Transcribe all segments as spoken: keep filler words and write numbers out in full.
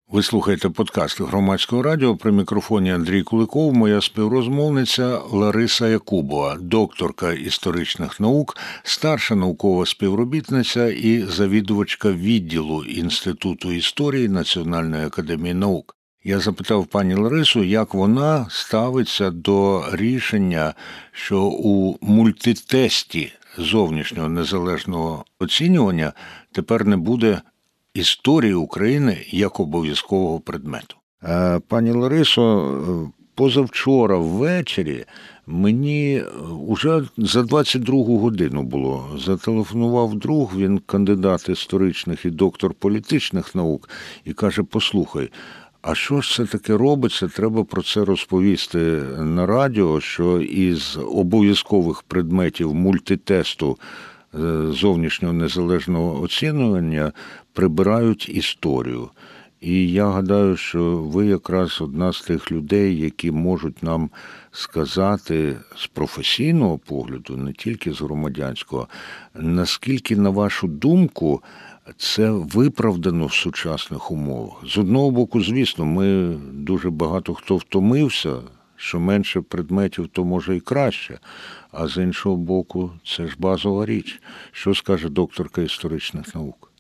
Ви слухаєте подкаст Громадського радіо. При мікрофоні Андрій Куликов, моя співрозмовниця Лариса Якубова, докторка історичних наук, старша наукова співробітниця і завідувачка відділу Інституту історії Національної академії наук. Я запитав пані Ларису, як вона ставиться до рішення, що у мультитесті зовнішнього незалежного оцінювання тепер не буде історії України як обов'язкового предмету. Пані Ларисо, позавчора ввечері мені уже за двадцять другу годину було. Зателефонував друг, він кандидат історичних і доктор політичних наук, і каже, послухай, а що ж це таке робиться? Треба про це розповісти на радіо, що із обов'язкових предметів мультитесту зовнішнього незалежного оцінювання прибирають історію. І я гадаю, що ви якраз одна з тих людей, які можуть нам сказати з професійного погляду, не тільки з громадянського, наскільки, на вашу думку, це виправдано в сучасних умовах. З одного боку, звісно, ми дуже багато хто втомився, що менше предметів, то може і краще. А з іншого боку, це ж базова річ. Що скаже докторка історичних наук?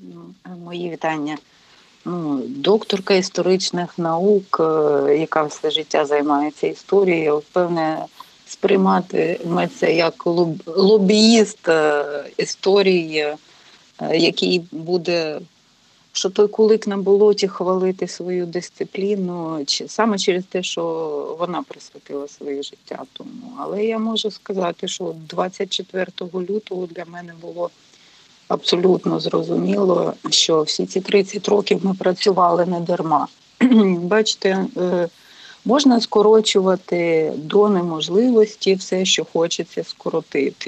Мої вітання. Ну, докторка історичних наук, яка все життя займається історією, певне, сприйматиме це як лобіїст історії, який буде, що той кулик на болоті, хвалити свою дисципліну, саме через те, що вона присвятила своє життя тому. Але я можу сказати, що двадцять четвертого лютого для мене було абсолютно зрозуміло, що всі ці тридцять років ми працювали не дарма. Бачите, можна скорочувати до неможливості все, що хочеться скоротити.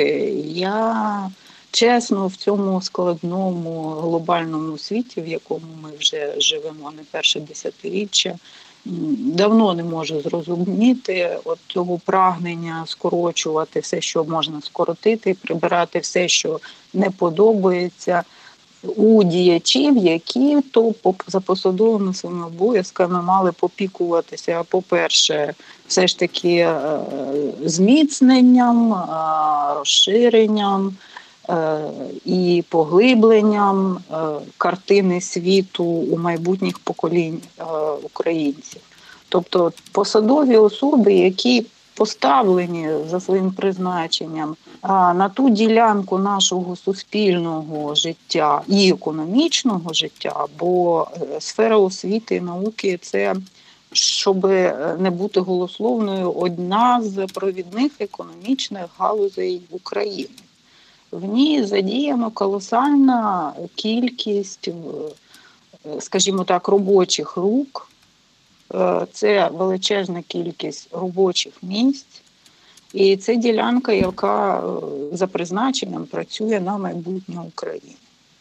Я чесно, в цьому складному глобальному світі, в якому ми вже живемо не перше десятиріччя, давно не можу зрозуміти от цього прагнення скорочувати все, що можна скоротити, прибирати все, що не подобається у діячів, які то за посадовими своїми обов'язками мали попікуватися, по-перше, все ж таки зміцненням, розширенням і поглибленням картини світу у майбутніх поколінь українців. Тобто посадові особи, які поставлені за своїм призначенням на ту ділянку нашого суспільного життя і економічного життя, бо сфера освіти і науки – це, щоб не бути голословною, одна з провідних економічних галузей України. В ній задіяно колосальна кількість, скажімо так, робочих рук. Це величезна кількість робочих місць. І це ділянка, яка за призначенням працює на майбутнє України.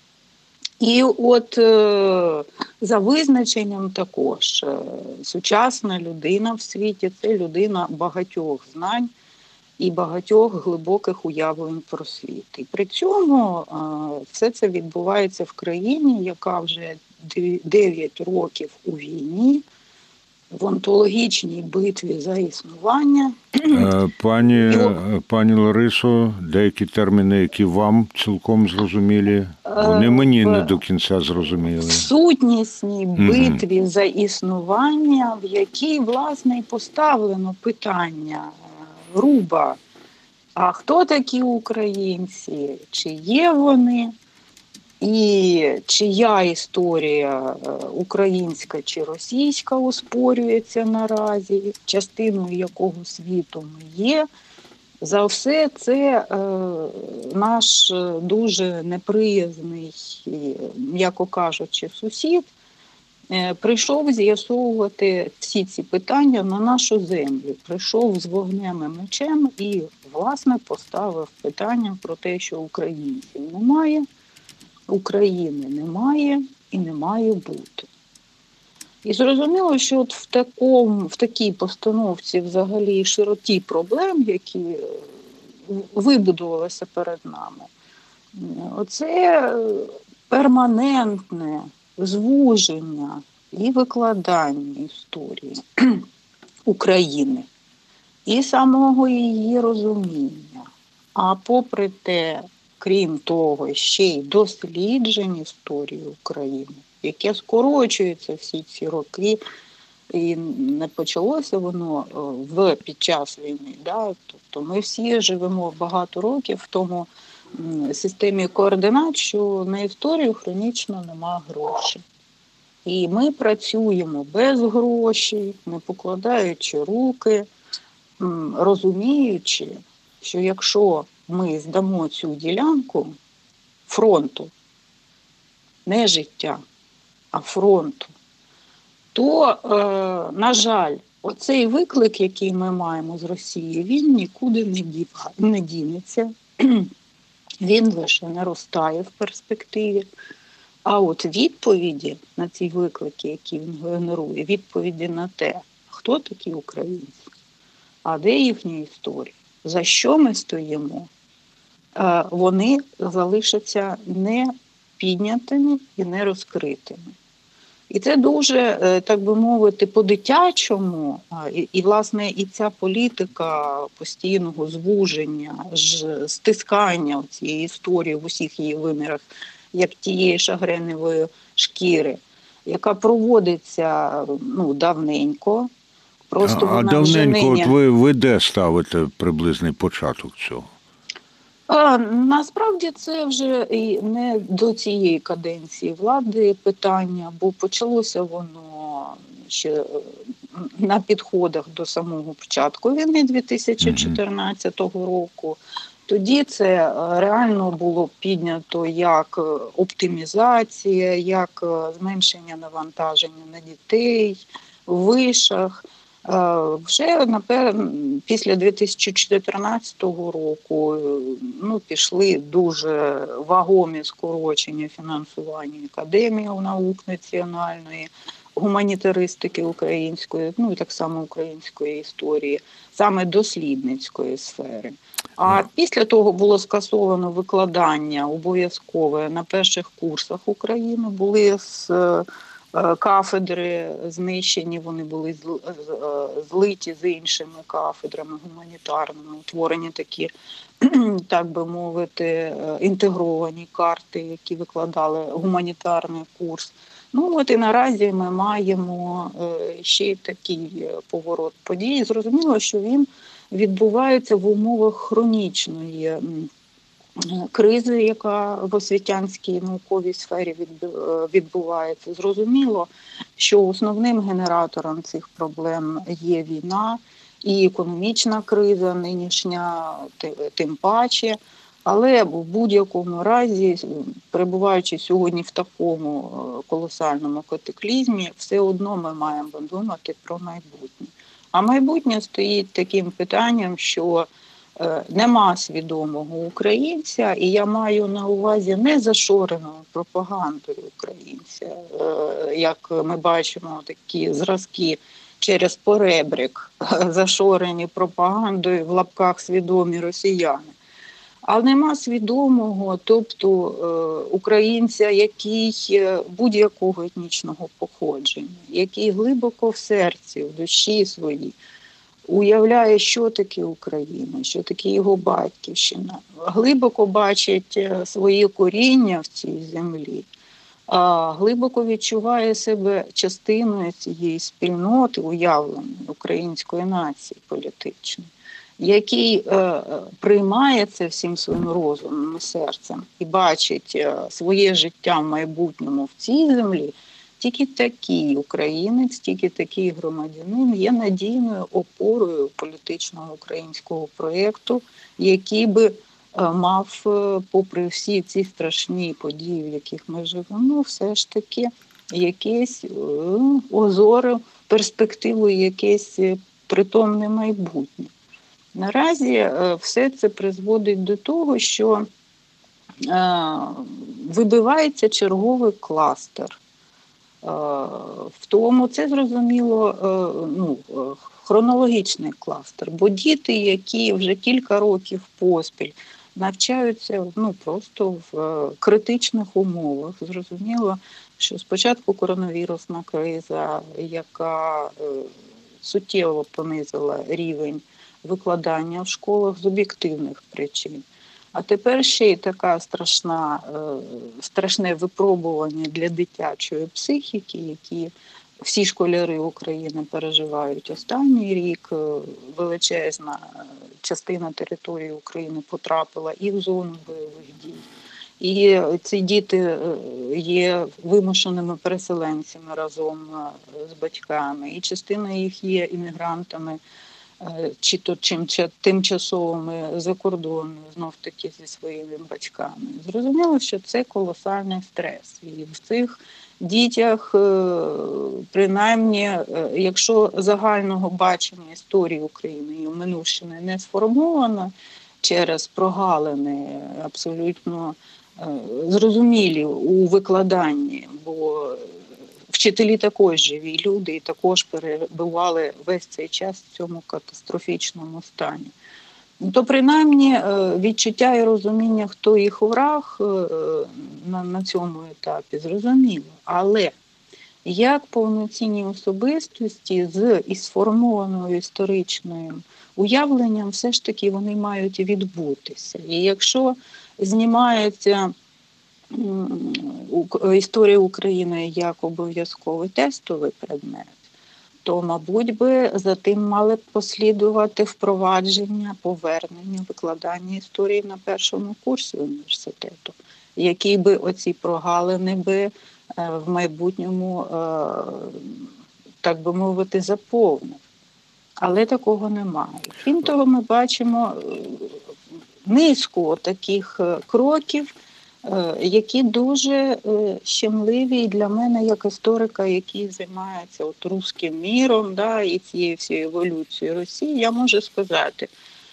І от за визначенням також сучасна людина в світі – це людина багатьох знань і багатьох глибоких уявлень про світ. І при цьому все це відбувається в країні, яка вже дев'ять років у війні, в онтологічній битві за існування. Пані, пані Ларисо, деякі терміни, які вам цілком зрозумілі, вони мені не до кінця зрозуміли. В сутнісній битві mm-hmm. за існування, в якій, власне, і поставлено питання грубо, а хто такі українці, чи є вони, і чия історія українська чи російська оспорюється наразі, частиною якого світу ми є. За все це е, наш дуже неприязний, м'яко кажучи, сусід е, прийшов з'ясовувати всі ці питання на нашу землю. Прийшов з вогнем і мечем і, власне, поставив питання про те, що українців немає, України немає і не має бути. І зрозуміло, що от в, такому, в такій постановці взагалі широті проблем, які вибудувалися перед нами, оце перманентне звуження і викладання історії України, і самого її розуміння. А попри те, крім того, ще й досліджень історії України, яке скорочується всі ці роки, і не почалося воно в під час війни. Да? Тобто ми всі живемо багато років в тому системі координат, що на історію хронічно нема грошей. І ми працюємо без грошей, не покладаючи руки, розуміючи, що якщо ми здамо цю ділянку фронту, не життя, а фронту, то, е, на жаль, оцей виклик, який ми маємо з Росії, він нікуди не, дів, не дінеться, він лише наростає в перспективі. А от відповіді на ці виклики, які він генерує, відповіді на те, хто такі українці, а де їхня історія, за що ми стоїмо, вони залишаться не піднятими і не розкритими. І це дуже, так би мовити, по-дитячому, і, і, власне, і ця політика постійного звуження, стискання цієї історії в усіх її вимірах, як тієї шагреневої шкіри, яка проводиться, ну, давненько. Просто а вона давненько, вже от ви, ви де ставите приблизний початок цього? А, насправді це вже і не до цієї каденції влади питання, бо почалося воно ще на підходах до самого початку війни дві тисячі чотирнадцятого року. Тоді це реально було піднято як оптимізація, як зменшення навантаження на дітей, в вишах. Вже, напевно, після дві тисячі чотирнадцятого року, ну, пішли дуже вагомі скорочення фінансування Академії наук національної, гуманітаристики української, ну і так само української історії, саме дослідницької сфери. А після того було скасовано викладання обов'язкове на перших курсах України, були з кафедри знищені, вони були злиті з іншими кафедрами гуманітарними, утворені такі, так би мовити, інтегровані карти, які викладали гуманітарний курс. Ну от і наразі ми маємо ще й такий поворот подій. Зрозуміло, що він відбувається в умовах хронічної кризи, яка в освітянській науковій сфері відбувається. Зрозуміло, що основним генератором цих проблем є війна і економічна криза нинішня, тим паче. Але в будь-якому разі, перебуваючи сьогодні в такому колосальному катаклізмі, все одно ми маємо думати про майбутнє. А майбутнє стоїть таким питанням, що нема свідомого українця, і я маю на увазі не зашореною пропагандою українця, як ми бачимо такі зразки через поребрик, зашорені пропагандою в лапках свідомі росіяни. Але нема свідомого, тобто українця, який будь-якого етнічного походження, який глибоко в серці, в душі своїй уявляє, що таке Україна, що таке його батьківщина, глибоко бачить своє коріння в цій землі, глибоко відчуває себе частиною цієї спільноти уявленої української нації політичної, який е, приймає це всім своїм розумом і серцем і бачить е, своє життя в майбутньому в цій землі, тільки такий українець, тільки такий громадянин є надійною опорою політичного українського проєкту, який би е, мав, е, попри всі ці страшні події, в яких ми живемо, все ж таки якесь е, озоре, перспективу, якесь притомне майбутнє. Наразі все це призводить до того, що вибивається черговий кластер. В тому це зрозуміло, ну, хронологічний кластер, бо діти, які вже кілька років поспіль навчаються ну, просто в е, критичних умовах. Зрозуміло, що спочатку коронавірусна криза, яка е, суттєво понизила рівень викладання в школах з об'єктивних причин. А тепер ще й така страшна, е, страшне випробування для дитячої психіки, які всі школяри України переживають останній рік. Е, Величезна частина території України потрапила і в зону бойових дій. І ці діти є вимушеними переселенцями разом з батьками, і частина їх є іммігрантами, чи то чим тимчасовими за кордоном, знов таки зі своїми батьками. Зрозуміло, що це колосальний стрес. І в цих дітях, принаймні, якщо загального бачення історії України і минувщини не сформовано через прогалини абсолютно зрозумілі у викладанні, бо вчителі також живі люди і також перебували весь цей час в цьому катастрофічному стані. То принаймні відчуття і розуміння, хто їх враг на, на цьому етапі, зрозуміло. Але як повноцінні особистості з і сформованою історичним уявленням все ж таки вони мають відбутися. І якщо знімається історія України як обов'язковий тестовий предмет, то, мабуть, би за тим мали б послідувати впровадження, повернення, викладання історії на першому курсі університету, які би оці прогалини би в майбутньому, так би мовити, заповнив. Але такого немає. Крім того, ми бачимо низку таких кроків, які дуже щемливі для мене, як історика, який займається от руським міром, да, і цією всією еволюцією Росії, я можу сказати,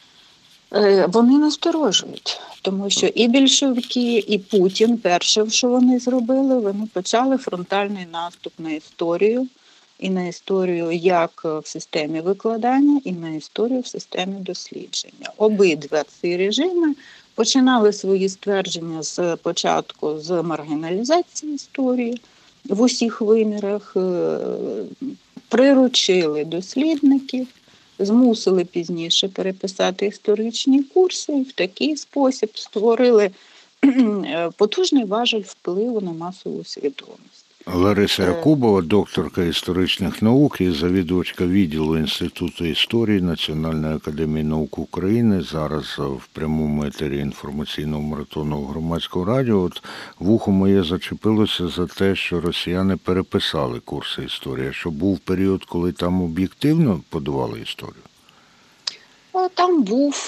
вони насторожують. Тому що і більшовики, і Путін, перше, що вони зробили, вони почали фронтальний наступ на історію, і на історію як в системі викладання, і на історію в системі дослідження. Обидва ці режими починали свої ствердження з початку з маргіналізації історії в усіх вимірах, приручили дослідників, змусили пізніше переписати історичні курси і в такий спосіб створили потужний важіль впливу на масову свідомість. Лариса Якубова, докторка історичних наук і завідувачка відділу Інституту історії Національної академії наук України, зараз в прямому етері інформаційного маратону Громадського радіо. От вухо моє зачепилося за те, що росіяни переписали курси історії, що був період, коли там об'єктивно подавали історію. Там був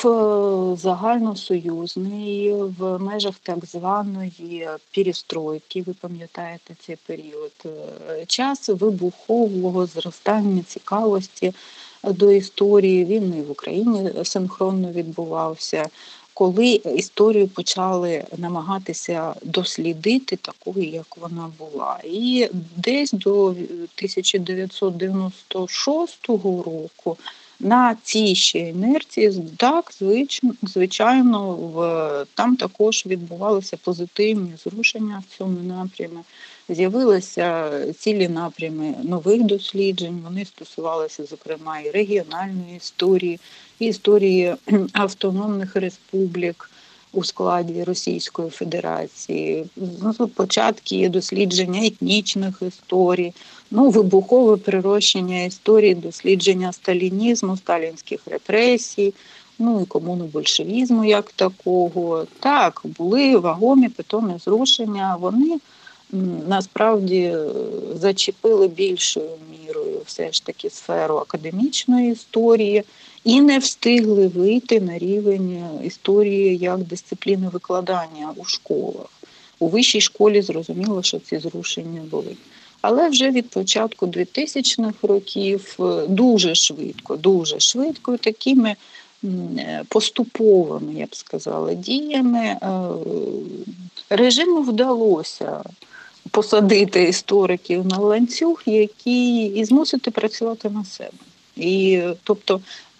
загальносоюзний в межах так званої перестройки, ви пам'ятаєте цей період, час вибухового зростання цікавості до історії. Він і в Україні синхронно відбувався, коли історію почали намагатися дослідити такою, як вона була. І десь до тисяча дев'ятсот дев'яносто шостого року на цій ще інерції, так, звичайно, в, там також відбувалися позитивні зрушення в цьому напрямі. З'явилися цілі напрями нових досліджень, вони стосувалися, зокрема, і регіональної історії, і історії автономних республік у складі Російської Федерації, ну, початки дослідження етнічних історій, ну, вибухове прирощення історії, дослідження сталінізму, сталінських репресій, ну і комуно-большевізму як такого. Так, були вагомі питомі зрушення, вони насправді зачепили більшою мірою все ж таки сферу академічної історії і не встигли вийти на рівень історії як дисципліни викладання у школах. У вищій школі зрозуміло, що ці зрушення були. Але вже від початку двотисячних років дуже швидко, дуже швидко, такими поступовими, я б сказала, діями режиму вдалося посадити істориків на ланцюг, який і змусити працювати на себе. І, тобто,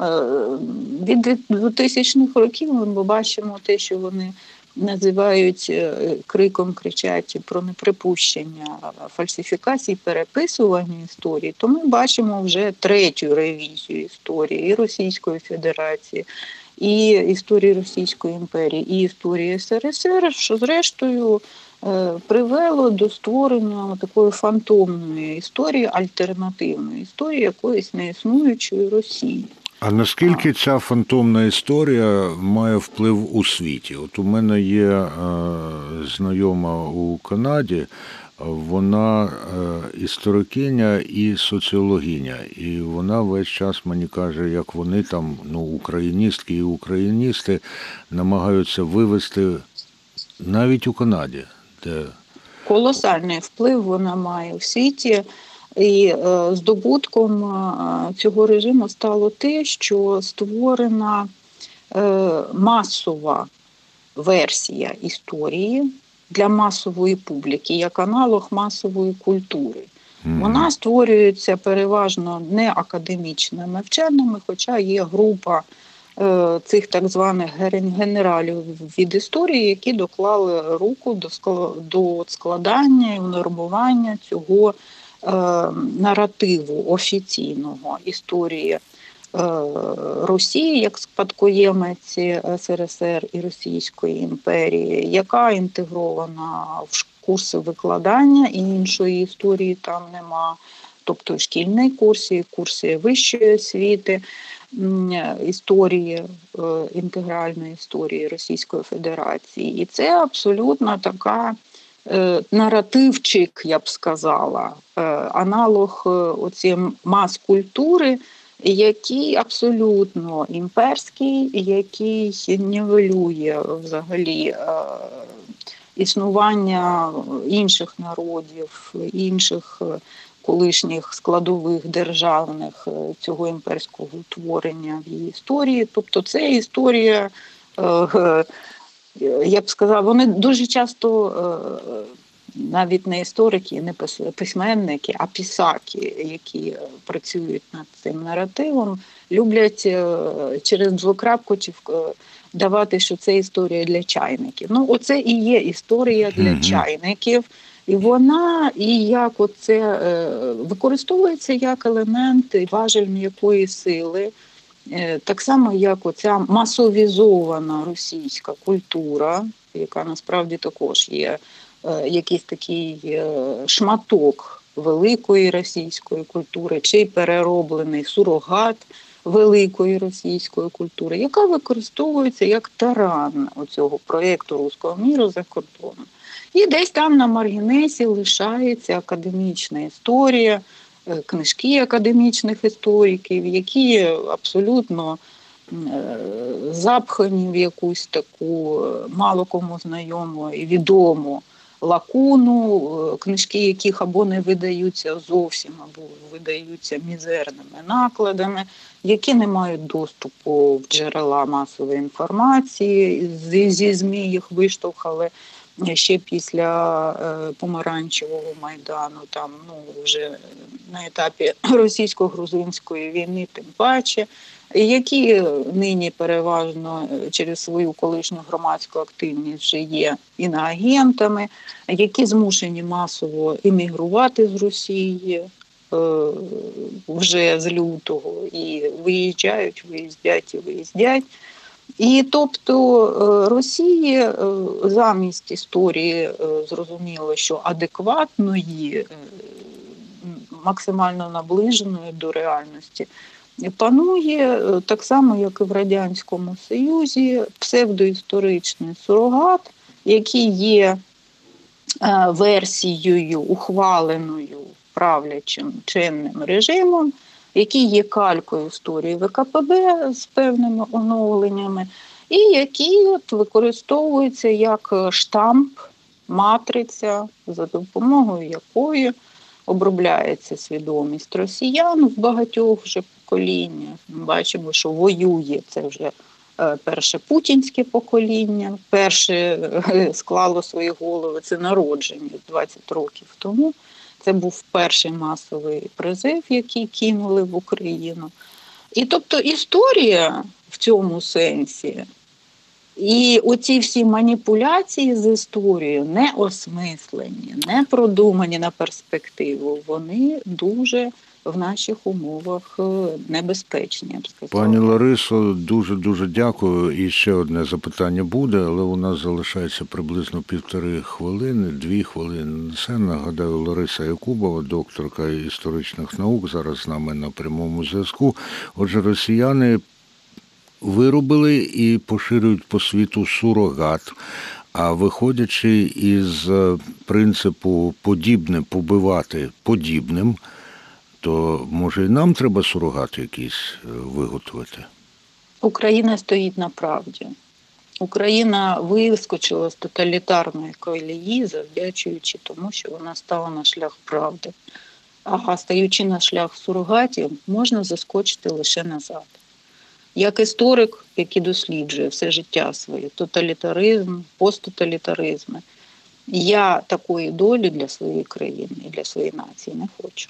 від двохтисячних років ми бачимо те, що вони називають, криком кричать про неприпущення фальсифікацій, переписування історії, то ми бачимо вже третю ревізію історії і Російської Федерації, і історії Російської імперії, і історії ес ер ес ер, що зрештою привело до створення такої фантомної історії, альтернативної історії якоїсь неіснуючої Росії. А наскільки ця фантомна історія має вплив у світі? От у мене є е, знайома у Канаді, вона е, історикиня і соціологиня, і вона весь час мені каже, як вони там, ну, україністки і україністи намагаються вивести навіть у Канаді, де... Колосальний вплив вона має в світі. І е, здобутком е, цього режиму стало те, що створена е, масова версія історії для масової публіки, як аналог масової культури. Mm-hmm. Вона створюється переважно не академічними вченими, хоча є група е, цих так званих генералів від історії, які доклали руку до, до складання і унормування цього наративу офіційного історії Росії як спадкоємець ес ер ес ер і Російської імперії, яка інтегрована в курси викладання, і іншої історії там нема, тобто шкільний курс, і курси вищої освіти, історії, інтегральної історії Російської Федерації. І це абсолютно така наративчик, я б сказала, аналог оцієї мас-культури, який абсолютно імперський, який нівелює взагалі існування інших народів, інших колишніх складових державних цього імперського утворення в її історії. Тобто це історія, я б сказала, вони дуже часто, навіть не історики, не письменники, а писаки, які працюють над цим наративом, люблять через двокрапку давати, що це історія для чайників. Ну, оце і є історія для mm-hmm. чайників. І вона і як оце використовується як елемент важель м'якої сили, так само, як оця масовізована російська культура, яка насправді також є якийсь такий шматок великої російської культури, чи перероблений сурогат великої російської культури, яка використовується як таран оцього проєкту руського міру за кордоном. І десь там на маргінесі лишається академічна історія, книжки академічних істориків, які абсолютно запхані в якусь таку мало кому знайому і відому лакуну, книжки яких або не видаються зовсім, або видаються мізерними накладами, які не мають доступу в джерела масової інформації, зі ЗМІ їх виштовхали ще після е, помаранчевого Майдану, там, ну, вже на етапі російсько-грузинської війни тим паче, які нині переважно через свою колишню громадську активність вже є іноагентами, які змушені масово емігрувати з Росії е, вже з лютого і виїжджають, виїздять і виїздять. І тобто Росії замість історії, зрозуміло, що адекватної, максимально наближеної до реальності, панує так само, як і в Радянському Союзі, псевдоісторичний сурогат, який є версією, ухваленою правлячим чинним режимом, який є калькою історії ве ка пе бе з певними оновленнями, і який от використовується як штамп, матриця, за допомогою якої обробляється свідомість росіян в багатьох вже поколіннях. Ми бачимо, що воює це вже перше путінське покоління, перше склало свої голови, це народження двадцять років тому. Це був перший масовий призив, який кинули в Україну. І тобто історія в цьому сенсі, і оці всі маніпуляції з історією не осмислені, не продумані на перспективу, вони дуже в наших умовах небезпечні, я б сказала. Пані Ларисо, дуже-дуже дякую. І ще одне запитання буде, але у нас залишається приблизно півтори хвилини, дві хвилини. Це, нагадаю, Лариса Якубова, докторка історичних наук, зараз з нами на прямому зв'язку. Отже, росіяни виробили і поширюють по світу сурогат, а виходячи із принципу подібне побивати подібним, то, може, і нам треба сурогат якийсь виготовити? Україна стоїть на правді. Україна вискочила з тоталітарної колії, завдячуючи тому, що вона стала на шлях правди. А стаючи на шлях сурогатів, можна заскочити лише назад. Як історик, який досліджує все життя своє, тоталітаризм, посттоталітаризм, я такої долі для своєї країни і для своєї нації не хочу.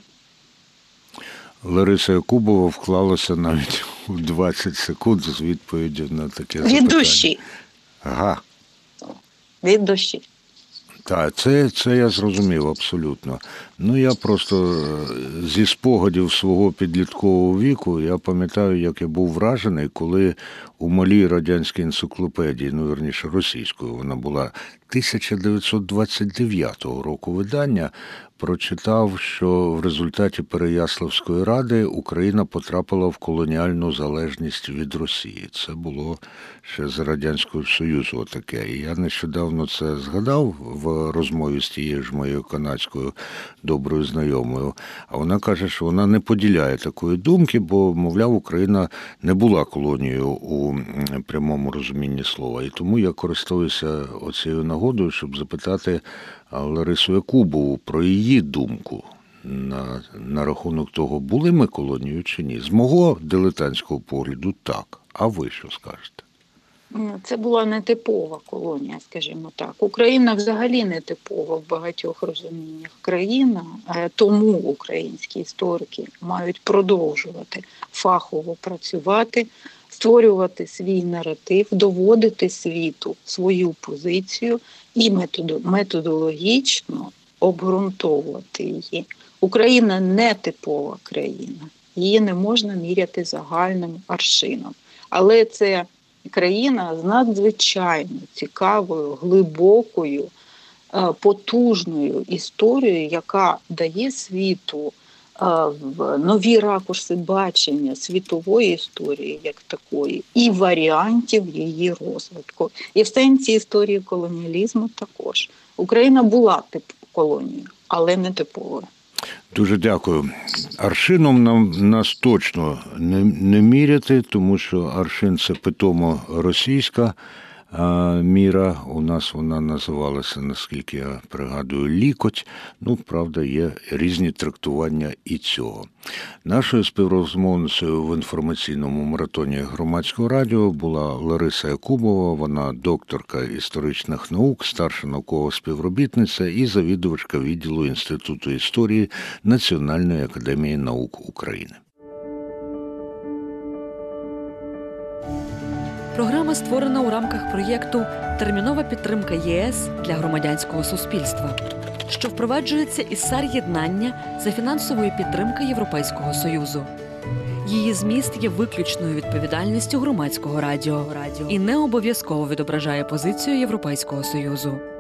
Лариса Якубова вклалася навіть у двадцять секунд з відповіддю на таке запитання. Від душі. Ага. Від душі. Так, це, це я зрозумів абсолютно. Ну, я просто зі спогадів свого підліткового віку, я пам'ятаю, як я був вражений, коли у малій радянській енциклопедії, ну, вірніше, російською, вона була тисяча дев'ятсот двадцять дев'ятого року видання, прочитав, що в результаті Переяславської ради Україна потрапила в колоніальну залежність від Росії. Це було ще з Радянського Союзу отаке. І я нещодавно це згадав в розмові з тією ж моєю канадською доброю знайомою. А вона каже, що вона не поділяє такої думки, бо, мовляв, Україна не була колонією у прямому розумінні слова. І тому я користуюся оцією нагодою, щоб запитати Ларису Якубову про її думку на, на рахунок того, були ми колонією чи ні. З мого дилетантського погляду – так. А ви що скажете? Це була нетипова колонія, скажімо так. Україна взагалі нетипова в багатьох розуміннях країна, тому українські історики мають продовжувати фахово працювати, створювати свій наратив, доводити світу свою позицію і методологічно обґрунтовувати її. Україна не типова країна, її не можна міряти загальним аршином. Але це країна з надзвичайно цікавою, глибокою, потужною історією, яка дає світу в нові ракурси бачення світової історії як такої і варіантів її розвитку. І в сенсі історії колоніалізму також. Україна була тип колонією, але не типовою. Дуже дякую. Аршином нам нас точно не, не міряти, тому що аршин – це питомо російська а, міра. У нас вона називалася, наскільки я пригадую, лікоть. Ну, правда, є різні трактування і цього. Нашою співрозмовницею в інформаційному маратоні Громадського радіо була Лариса Якубова. Вона докторка історичних наук, старша наукова співробітниця і завідувачка відділу Інституту історії Національної академії наук України. Програма створена у рамках проєкту «Термінова підтримка ЄС для громадянського суспільства», що впроваджується із САР-єднання за фінансової підтримки Європейського Союзу. Її зміст є виключною відповідальністю Громадського радіо і не обов'язково відображає позицію Європейського Союзу.